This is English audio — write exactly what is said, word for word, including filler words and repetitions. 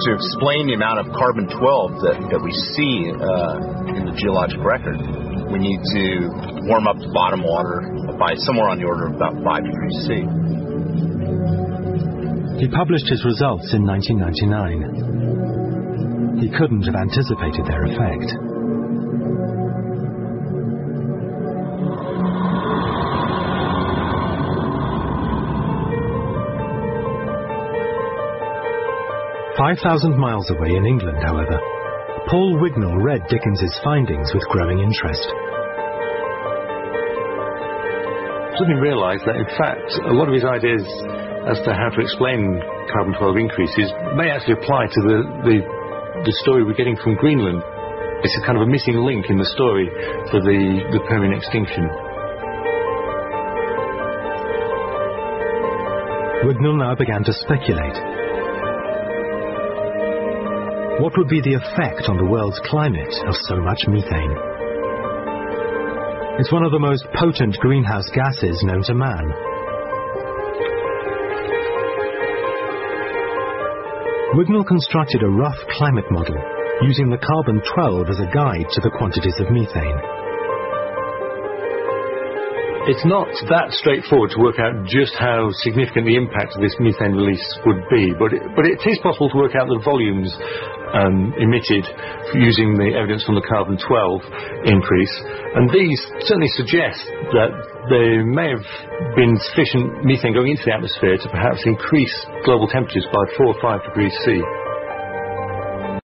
to explain the amount of carbon twelve that, that we see uh, in the geologic record, we need to warm up the bottom water by somewhere on the order of about five degrees C. He published his results in nineteen ninety-nine. He couldn't have anticipated their effect. five thousand miles away in England, however, Paul Wignall read Dickens's findings with growing interest. Suddenly realised that, in fact, a lot of his ideas as to how to explain carbon twelve increases may actually apply to the, the, the story we're getting from Greenland. It's a kind of a missing link in the story for the, the Permian extinction. Wignall now began to speculate. What would be the effect on the world's climate of so much methane? It's one of the most potent greenhouse gases known to man. Wignall constructed a rough climate model using the carbon twelve as a guide to the quantities of methane. It's not that straightforward to work out just how significant the impact of this methane release would be, but it, but it is possible to work out the volumes um, emitted using the evidence from the carbon twelve increase, and these certainly suggest that there may have been sufficient methane going into the atmosphere to perhaps increase global temperatures by four or five degrees C.